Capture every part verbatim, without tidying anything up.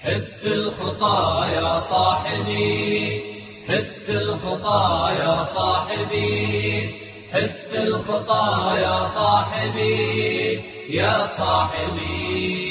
حث الخطى يا صاحبي، حث الخطى يا صاحبي، حث الخطى يا صاحبي، يا صاحبي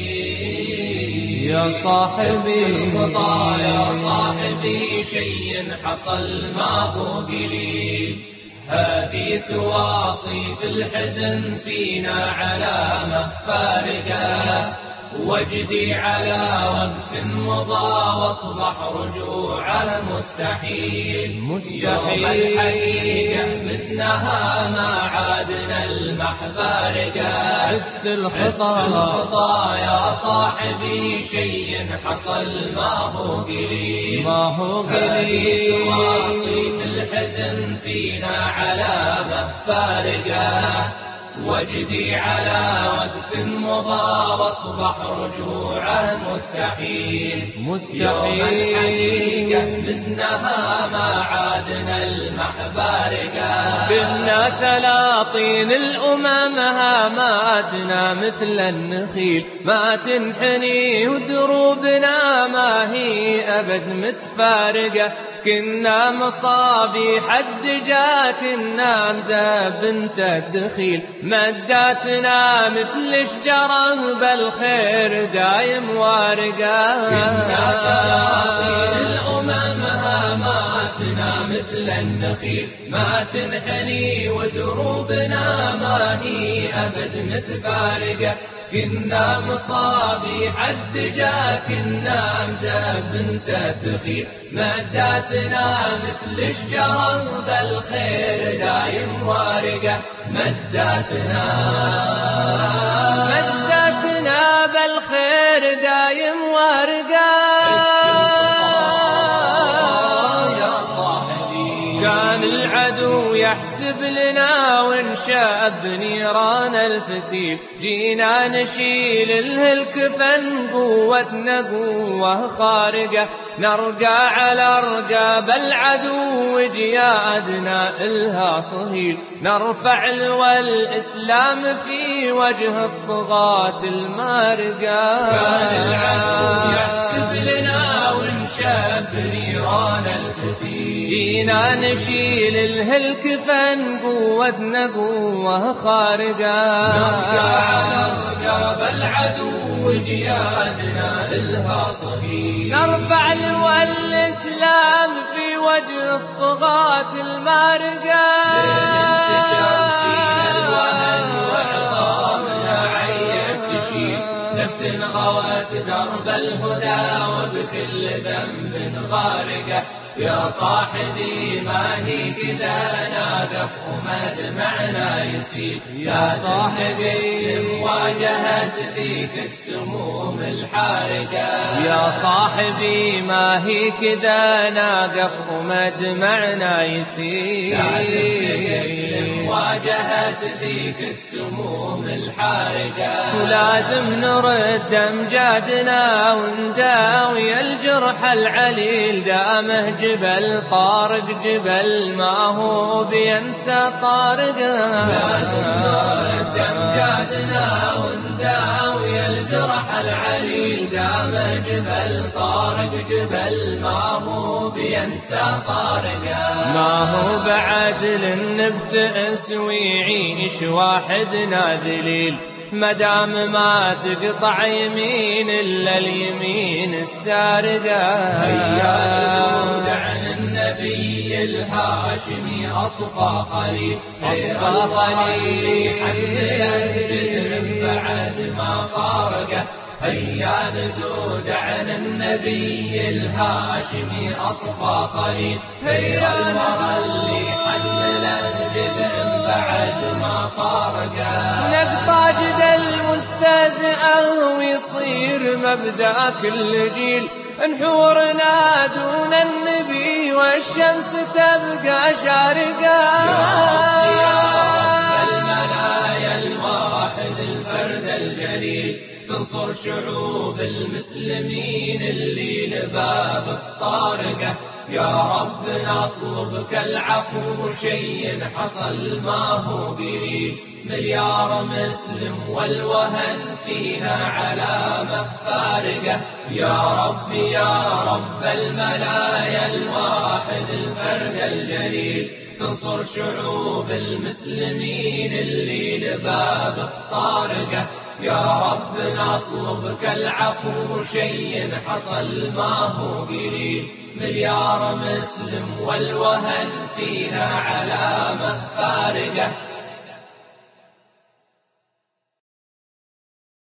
يا صاحبي. الخطى يا صاحبي شيء حصل ما هو قليل، هذه تواصي في الحزن فينا علامة فارقة، وجدي على وقت مضى واصبح رجوع المستحيل. مستحيل. يوم الحقيقة مزنها ما عادنا المحبارقة. حث الخطى الخطى يا صاحبي شيء حصل ما هو قليل، ما هو قليل. تواصي في الحزن فينا علامة فارقة، وجدي على وقت مضى واصبح رجوعه مستحيل. مستحيل. يوم الحقيقة مزنها ما عادنا المحبارقة. بنا سلاطين الأمم هاماتنا مثل النخيل، ما تنحني ودروبنا ما هي أبد متفارقة، كنا مصابيح الدجا كنا مزابنت الدخيل، مداتنا مثل شجرة بالخير دايم وارقة. كنا سلاطين الأمم هاماتنا مثل النخيل، ما تنحني ودروبنا ما هي أبد متفارقة، كنا مصابيح الدجا كنا مزبنت الدخيل، مداتنا مثل شجرة بالخير دايم وارقة. مداتنا مداتنا بالخير دايم وارقة. يا صاحبي كان العدو يحسب لنا وانشاب نيران الفتيل، جينا نشيل الهلكفن قوتنا قوة خارقة، نرقى على رقاب العدو جيادنا إلها صهيل، نرفع لواء الإسلام في وجه الطغاة المارقة. كان العدو يحسب لنا وانشاب نيران الفتيل، جينا نشيل الهلكفن قوتنا قوة خارقة، نرقى على رقاب العدو جيادنا إلها صهيل، نرفع لواء الإسلام في وجه الطغاة المارقة. انتشر فينا الوهن وعظامنا عيت تشيل، نفس غوت درب الهدى وبكل ذنب غارقة. يا صاحبي ما هي كذا ناقف ومدمعنا يسيل، يا صاحبي مواجهة ذيك السموم الحارقة. يا صاحبي ما هي كذا ناقف ومدمعنا يسيل، مواجهة ذيك السموم الحارقة. ولازم نرد أمجادنا ونداوي الجرح العليل، دامه جبل طارق جبل ما هو بينسى طارقه. لازم نرد أمجادنا ونداوي الجرح العليل، دامه جبل طارق جبل ما هو بينسى طارقه. ما هو بعدل النبتئس ويعيش واحدنا ذليل، مدام ما تقطع يمين إلا اليمين السارقة. هيا عن النبي الهاشمي أصفى خليل، أصفى خليل حتى الجدر بعد ما فارقه. هيا ندود عن النبي الهاشمي أصفى خليل، هيا المرى اللي حمل الجذع بعد ما فارقه. نقطع جد المستهزئ ويصير مبدأ كل جيل، نحورنا دون النبي والشمس تبقى شارقة. يا رب المنايا الواحد الفرد الجليل، تنصر شعوب المسلمين اللي لباب الطارقة. يا رب نطلبك العفو شيء حصل ما هو قليل، مليار مسلم والوهن فينا علامة فارقة. يا رب يا رب الملايا الواحد الفرد الجليل، تنصر شعوب المسلمين اللي لبابك طارقة. يا رب نطلبك العفو شيء حصل ما هو قليل، مليار مسلم والوهن فينا علامة فارقة.